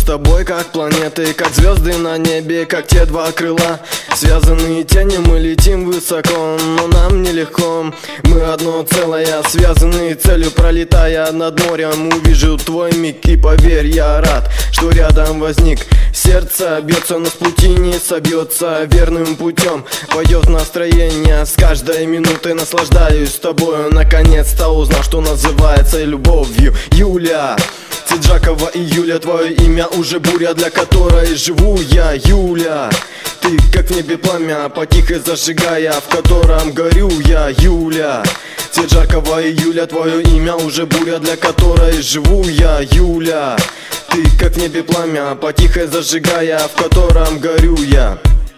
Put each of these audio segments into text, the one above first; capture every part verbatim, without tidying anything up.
тобой как планеты, как звезды на небе, как те два крыла. Связанные тени, мы летим высоко, но нам нелегко. Мы одно целое, связанные целью, пролетая над морем. Увижу твой миг и поверь, я рад, что рядом возник. Сердце бьется, но с пути не собьется верным путем. Пойдет настроение, с каждой минутой наслаждаюсь тобою. Наконец-то узнал, что называется любовью. Юля, Цыджакова и Юля, твое имя уже буря, для которой живу я. Юля, ты как в небе пламя, потихо зажигая, в котором горю я. Юля, Цыджакова и Юля, твое имя уже буря, для которой живу я. Юля, ты как в небе пламя, потихо зажигая, в котором горю я.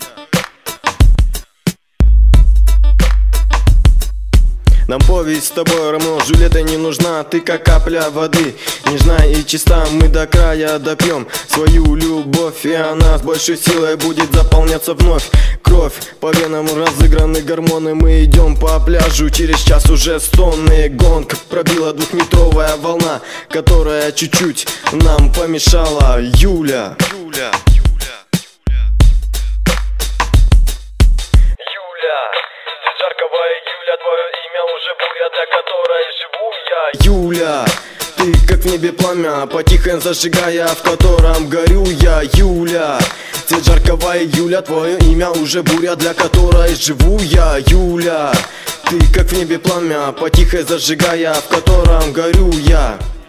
Нам повесть с тобой, Ромео и Джульетта, не нужна. Ты как капля воды, нежна и чиста. Мы до края допьем свою любовь, и она с большой силой будет заполняться вновь. Кровь по венам, разыграны гормоны. Мы идем по пляжу, через час уже стоны. Гонг пробила двухметровая волна, которая чуть-чуть нам помешала. Юля, Юля, Юля, Юля, Цыджакова и Юля, твое имя уже буря, для которой живу я. Юля, ты как в небе пламя, потихо зажигая, в котором горю я. Юля, Цыджакова и Юля, твое имя уже буря, для которой живу я. Юля, ты как в небе пламя, потихо зажигая, в котором горю я.